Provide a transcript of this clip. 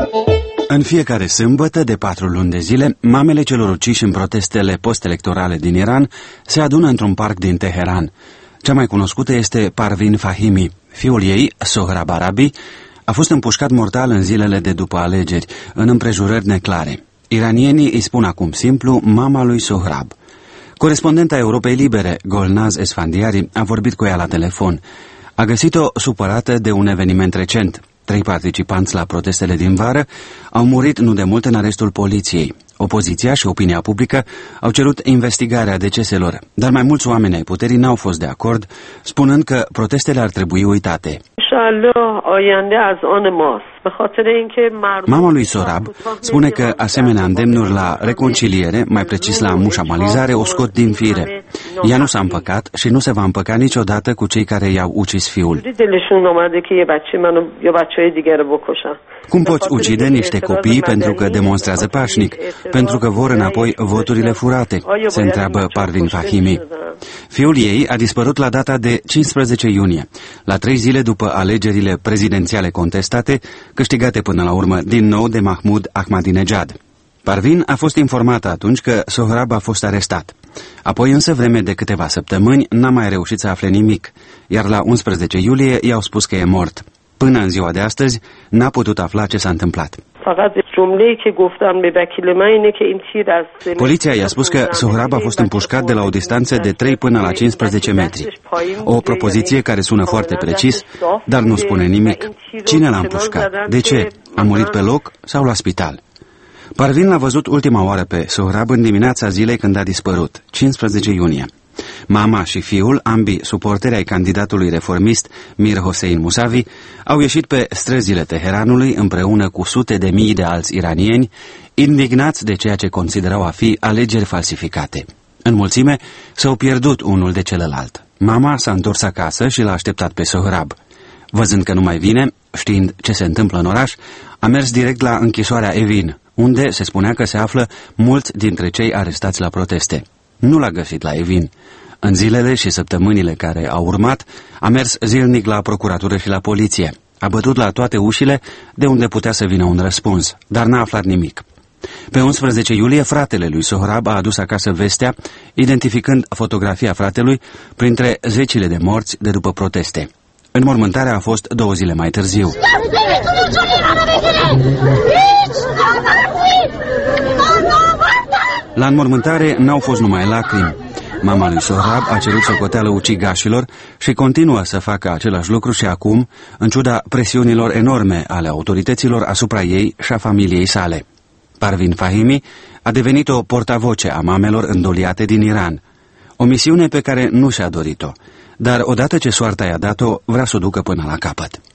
În fiecare sâmbătă de 4 luni de zile, mamele celor uciși în protestele post-electorale din Iran se adună într-un parc din Teheran. Cea mai cunoscută este Parvin Fahimi. Fiul ei, Sohrab Arabi, a fost împușcat mortal în zilele de după alegeri, în împrejurări neclare. Iranienii îi spun acum simplu mama lui Sohrab. Corespondenta Europei Libere, Golnaz Esfandiari, a vorbit cu ea la telefon. A găsit-o supărată de un eveniment recent. 3 participanți la protestele din vară au murit nu de mult în arestul poliției. Opoziția și opinia publică au cerut investigarea deceselor, dar mai mulți oameni ai puterii n-au fost de acord, spunând că protestele ar trebui uitate. Mama lui Sohrab spune că asemenea îndemnuri la reconciliere, mai precis la mușamalizare, o scot din fire. Ea nu s-a împăcat și nu se va împăca niciodată cu cei care i-au ucis fiul. Cum poți ucide niște copii pentru că demonstrează pașnic, pentru că vor înapoi voturile furate? Se întreabă Parvin Fahimi. Fiul ei a dispărut la data de 15 iunie, la 3 zile după alegerile prezidențiale contestate, câștigate până la urmă din nou de Mahmoud Ahmadinejad. Parvin a fost informată atunci că Sohrab a fost arestat. Apoi însă, vreme de câteva săptămâni, n-a mai reușit să afle nimic, iar la 11 iulie i-au spus că e mort. Până în ziua de astăzi, n-a putut afla ce s-a întâmplat. Poliția i-a spus că Sohrab a fost împușcat de la o distanță de 3 până la 15 metri. O propoziție care sună foarte precis, dar nu spune nimic. Cine l-a împușcat? De ce? A murit pe loc sau la spital? Parvin l-a văzut ultima oară pe Sohrab în dimineața zilei când a dispărut, 15 iunie. Mama și fiul, ambii suporteri ai candidatului reformist Mir Hossein Mousavi, au ieșit pe străzile Teheranului împreună cu sute de mii de alți iranieni, indignați de ceea ce considerau a fi alegeri falsificate. În mulțime s-au pierdut unul de celălalt. Mama s-a întors acasă și l-a așteptat pe Sohrab. Văzând că nu mai vine, știind ce se întâmplă în oraș, a mers direct la închisoarea Evin, unde se spunea că se află mulți dintre cei arestați la proteste. Nu l-a găsit la Evin. În zilele și săptămânile care au urmat, a mers zilnic la procuratură și la poliție. A bătut la toate ușile de unde putea să vină un răspuns, dar n-a aflat nimic. Pe 11 iulie, fratele lui Sohrab a adus acasă vestea, identificând fotografia fratelui printre zecile de morți de după proteste. Înmormântarea a fost 2 zile mai târziu. La înmormântare n-au fost numai lacrimi. Mama lui Sohrab a cerut socoteală ucigașilor și continuă să facă același lucru și acum, în ciuda presiunilor enorme ale autorităților asupra ei și a familiei sale. Parvin Fahimi a devenit o portavoce a mamelor îndoliate din Iran, o misiune pe care nu și-a dorit-o, dar odată ce soarta i-a dat-o, vrea să o ducă până la capăt.